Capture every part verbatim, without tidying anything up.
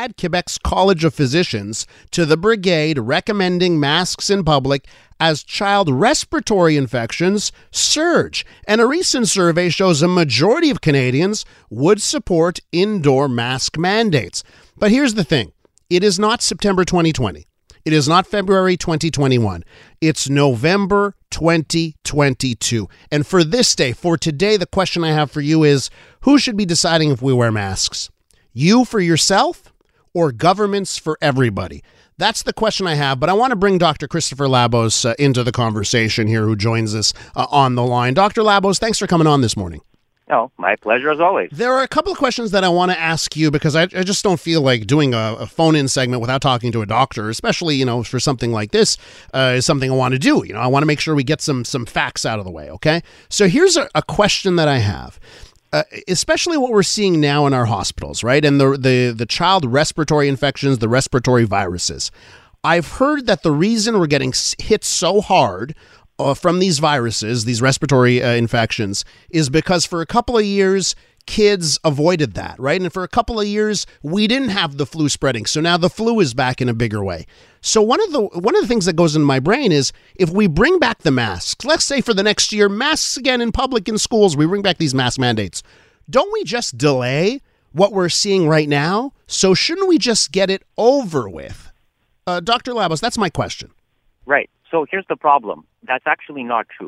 add Quebec's College of Physicians to the brigade recommending masks in public as child respiratory infections surge. And a recent survey shows a majority of Canadians would support indoor mask mandates. But here's the thing. It is not September twenty twenty. It is not February twenty twenty-one. It's November twenty twenty-two. And for this day, for today, the question I have for you is, who should be deciding if we wear masks? You for yourself or governments for everybody? That's the question I have, but I want to bring Doctor Christopher Labos uh, into the conversation here, who joins us uh, on the line. Doctor Labos, thanks for coming on this morning. Oh, my pleasure as always. There are a couple of questions that I want to ask you because I, I just don't feel like doing a, a phone-in segment without talking to a doctor, especially, you know, for something like this uh, is something I want to do. You know, I want to make sure we get some some facts out of the way, okay? So here's a, a question that I have. Uh, especially what we're seeing now in our hospitals, right? And the, the the child respiratory infections, the respiratory viruses. I've heard that the reason we're getting hit so hard uh, from these viruses, these respiratory uh, infections, is because for a couple of years, kids avoided that, right? And for a couple of years, we didn't have the flu spreading. So now the flu is back in a bigger way. So one of the one of the things that goes in my brain is if we bring back the masks, let's say for the next year, masks again in public in schools, we bring back these mask mandates. Don't we just delay what we're seeing right now? So shouldn't we just get it over with? Uh, Doctor Labos, that's my question. Right. So here's the problem. That's actually not true.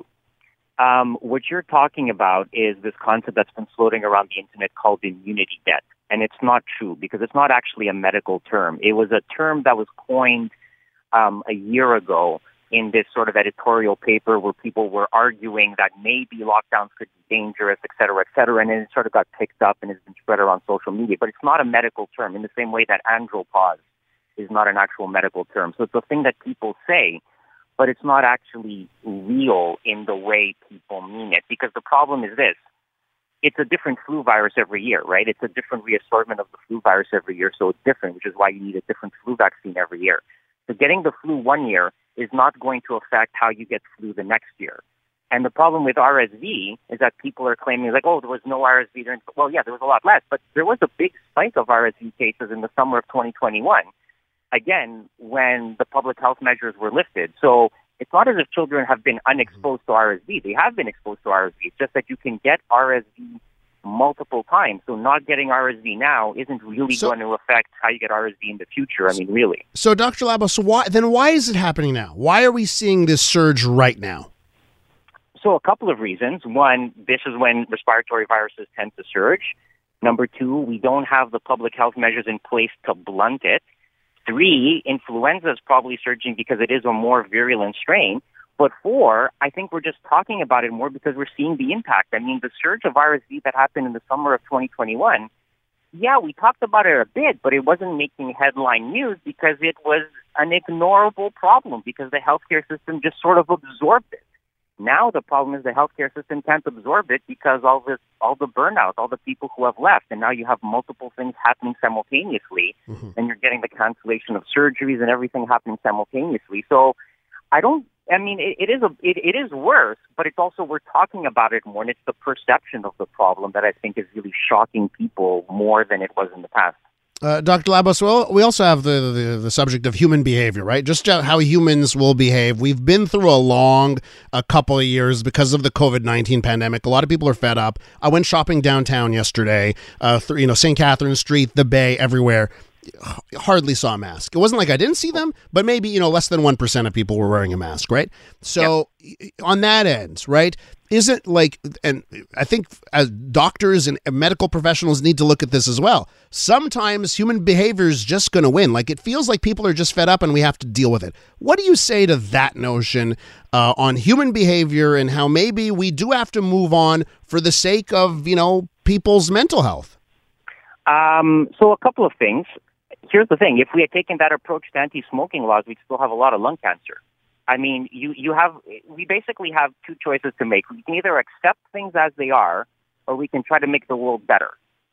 Um, what you're talking about is this concept that's been floating around the internet called immunity debt. And it's not true because it's not actually a medical term. It was a term that was coined um, a year ago in this sort of editorial paper where people were arguing that maybe lockdowns could be dangerous, et cetera, et cetera. And then it sort of got picked up and has been spread around social media. But it's not a medical term in the same way that andropause is not an actual medical term. So it's a thing that people say, but it's not actually real in the way people mean it. Because the problem is this. It's a different flu virus every year, right? It's a different reassortment of the flu virus every year, so it's different, which is why you need a different flu vaccine every year. So getting the flu one year is not going to affect how you get flu the next year. And the problem with R S V is that people are claiming, like, oh, there was no R S V during, well, yeah, there was a lot less, but there was a big spike of R S V cases in the summer of twenty twenty-one, again, when the public health measures were lifted. So it's not as if children have been unexposed to R S V. They have been exposed to R S V. It's just that you can get R S V multiple times. So not getting R S V now isn't really so, going to affect how you get R S V in the future. I mean, really. So, Doctor Labos, so why, then why is it happening now? Why are we seeing this surge right now? So a couple of reasons. One, this is when respiratory viruses tend to surge. Number two, we don't have the public health measures in place to blunt it. Three, influenza is probably surging because it is a more virulent strain. But four, I think we're just talking about it more because we're seeing the impact. I mean, the surge of R S V that happened in the summer of twenty twenty-one, yeah, we talked about it a bit, but it wasn't making headline news because it was an ignorable problem because the healthcare system just sort of absorbed it. Now the problem is the healthcare system can't absorb it because all this, all the burnout, all the people who have left, and now you have multiple things happening simultaneously, mm-hmm. and you're getting the cancellation of surgeries and everything happening simultaneously. So I don't. I mean, it, it is a, it, it is worse, but it's also we're talking about it more, and it's the perception of the problem that I think is really shocking people more than it was in the past. Uh, Doctor Labos, well, we also have the, the the subject of human behavior, right? Just how humans will behave. We've been through a long a couple of years because of the COVID nineteen pandemic. A lot of people are fed up. I went shopping downtown yesterday, uh, through, you know, Saint Catherine Street, the Bay, everywhere. Hardly saw a mask. It wasn't like I didn't see them, but maybe, you know, less than one percent of people were wearing a mask, right? So yep. On that end, right, isn't like, and I think as doctors and medical professionals need to look at this as well. Sometimes human behavior is just going to win. Like it feels like people are just fed up and we have to deal with it. What do you say to that notion uh, on human behavior and how maybe we do have to move on for the sake of, you know, people's mental health? Um, so a couple of things. Here's the thing. If we had taken that approach to anti-smoking laws, we'd still have a lot of lung cancer. I mean, you, you have, we basically have two choices to make. We can either accept things as they are, or we can try to make the world better.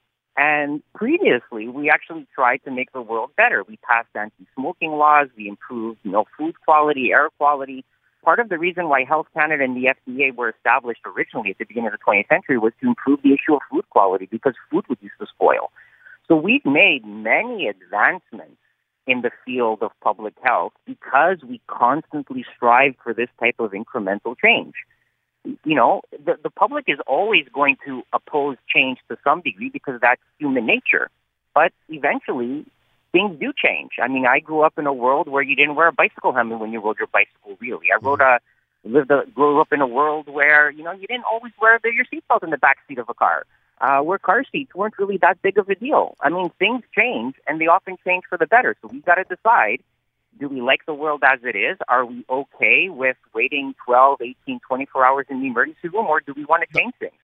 And previously, we actually tried to make the world better. We passed anti-smoking laws. We improved, you know, food quality, air quality. Part of the reason why Health Canada and the F D A were established originally at the beginning of the twentieth century was to improve the issue of food quality because food would used to spoil. So we've made many advancements in the field of public health because we constantly strive for this type of incremental change. You know, the, the public is always going to oppose change to some degree because that's human nature. But eventually, things do change. I mean, I grew up in a world where you didn't wear a bicycle helmet when you rode your bicycle, really. I rode a, lived a, grew up in a world where, you know, you didn't always wear the, your seatbelt in the back seat of a car. Uh, where car seats weren't really that big of a deal. I mean, things change, and they often change for the better. So we've got to decide, do we like the world as it is? Are we okay with waiting twelve, eighteen, twenty-four hours in the emergency room, or do we want to change things?